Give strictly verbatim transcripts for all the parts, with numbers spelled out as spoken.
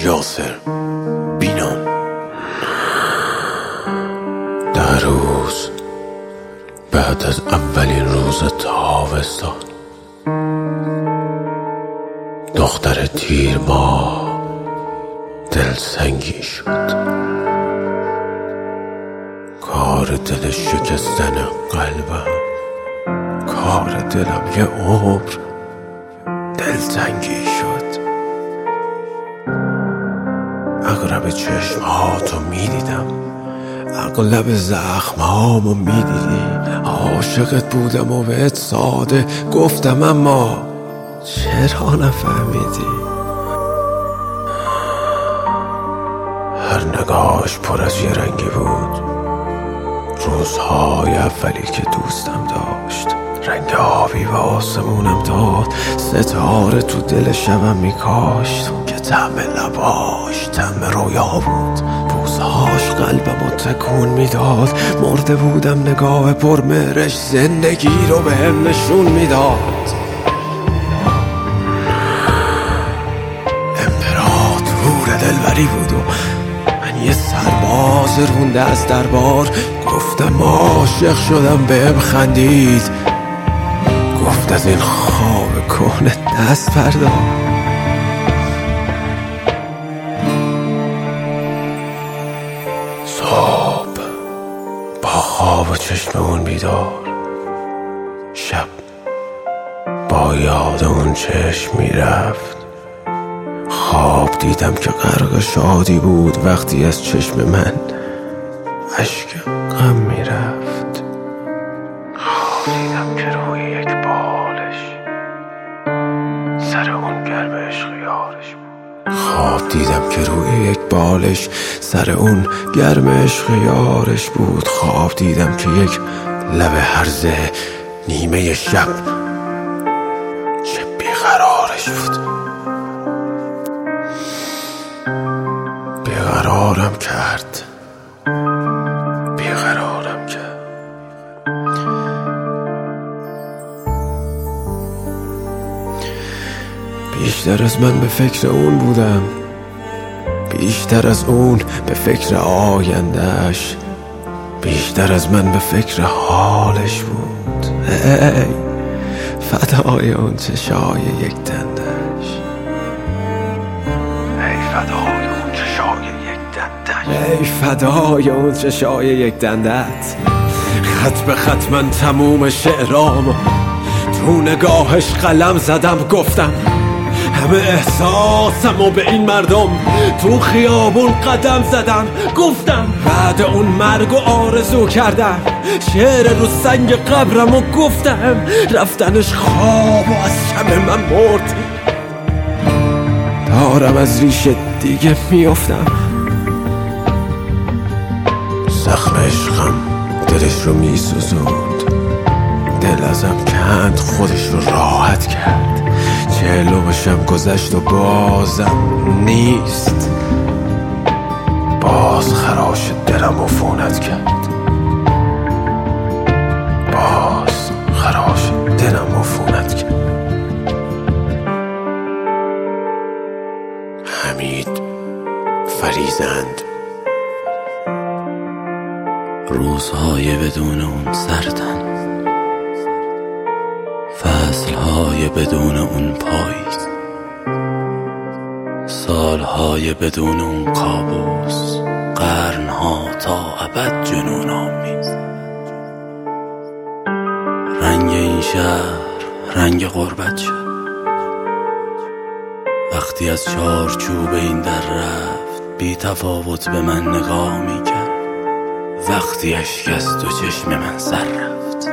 یاسر بینام. در روز بعد از اولین روز تابستان، دختر تیر ماه دلسنگی شد. کار دل شکستن قلبم، کار دلم یه عمر دلتنگی شد. اغرب چشمهاتو میدیدم، اغلب زخمهامو میدیدی. عاشقت بودم و بهت ساده گفتم، اما چرا نفهمیدی؟ هر نگاهش پر از یه رنگی بود. روزهای اولی که دوستم داشت، رنگ آبی و آسمونم داد. ستاره تو دل شبم میکاشت که طعم لباش طعم رویا بود. بوسهاش قلبمو تکون میداد. مرده بودم نگاه پرمهرش زندگی رو بهم نشون میداد. امپراتور دلبری بود و من یه سرباز رونده از دربار. گفتم عاشق شدم، بهم خندید. گفت از این خواب کهنه دست بردار. صبح با خواب و چشم اون بیدار، شب با یاد اون چشم میرفت. خواب دیدم که غرق شادی بود وقتی از چشم من اشک غم میرفت. خواب دیدم که روی یک بالش سر اون گرم عشق یارش بود. خواب دیدم که روی یک بالش سر اون گرم عشق یارش بود. خواب دیدم که یک لب هرزه نیمه شب چه بیقرارش بود. بیقرارم کرد، بیقرارم کرد. بیشتر از من به فکر اون بودم، بیشتر از اون به فکر آیندهش، بیشتر از من به فکر حالش بود. ای فدای اون چشای یک دندش، ای فدای اون چشای یک دندش، ای فدای اون چشای یک دندت. خط به خط من تموم شعرام تو نگاهش قلم زدم. گفتم همه احساسم و به این مردم تو خیابون قدم زدم. گفتم بعد اون مرگ و آرزو کردم شعر رو سنگ قبرم و گفتم رفتنش خواب و از شب من مرد. دارم از ریشه دیگه میافتم. زخم عشقم دلش رو میسوزوند، دل ازم کند خودش رو راحت کرد. چهلو بشم گذشت و بازم نیست. باز خراش دلم عفونت کرد، باز خراش دلم عفونت کرد. حمید فریزند. روزهای بدون اون سردن، فصلهای بدون اون پاییز، سالهای بدون اون کابوس، قرنها تا ابد جنون آمیز. رنگ این شهر رنگ غربت شد وقتی از چارچوب این در رفت. بی تفاوت به من نگاه میکرد وقتی اشک از تو چشم من سر رفت.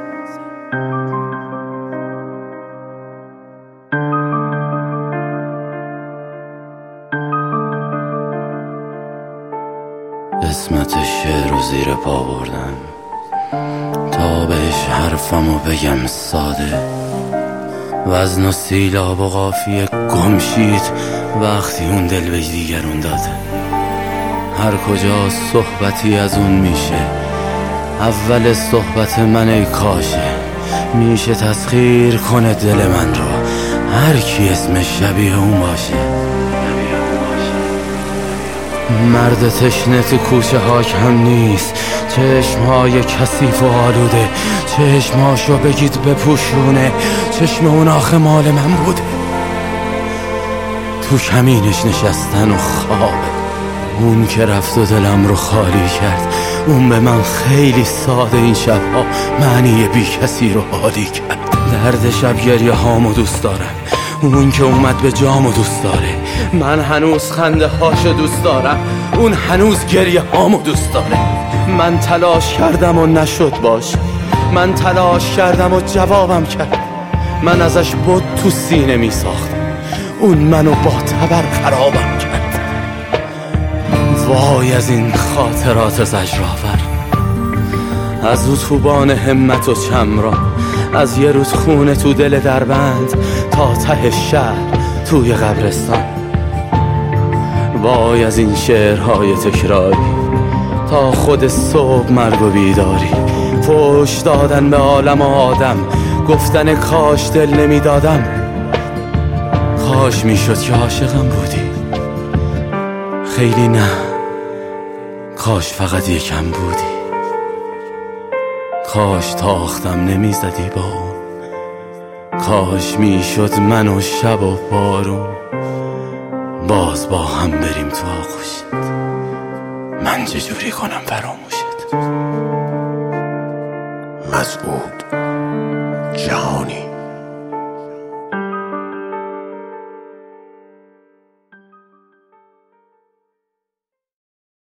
قسمت شعر رو زیر پا بردم تا بهش حرفمو بگم ساده. وزن و سیلاب و قافیه گم شید وقتی اون دل به دیگرون داده. هر کجا صحبتی از اون میشه، اول صحبت من ای کاشه. میشه تسخیر کنه دل من رو هر کی اسم شبیه اون باشه. مرد تشنه تو کوچه ها کم نیست، چشمهای کثیف و آلوده، چشمهاشو بگید بپوشونه، چشم اون آخه مال من بوده. تو کمینش نشستن و خوابه، اون که رفت و دلم رو خالی کرد، اون به من خیلی ساده این شبها معنی بی کسی رو حالی کرد. درد شب گریه هامو دوست دارم، اون که اومد به جامو دوست داره، من هنوز خنده هاشو دوست دارم، اون هنوز گریه هامو دوست داره. من تلاش کردم و نشد باش، من تلاش کردم و جوابم کرد، من ازش بود تو سینه می ساختم، اون منو با تبر خرابم کرد. وای از این خاطرات زجرآور، از اتوبان همت و چمرا، از یه رودخونه تو دل دربند تا ته شهر توی قبرستان. وای از این شعرهای تکراری، تا خود صبح مرگ و بیداری، فحش دادن به عالم و آدم، گفتن کاش دل نمیدادم، کاش میشد که عاشقم بودی، خیلی نه، کاش فقط یکم بودی، کاش تاختم نمیزدی با اون، کاش میشد من و شب و بارون باز با هم بریم تو آغوشت، من چجوری کنم فراموشت. مسعود جهانی.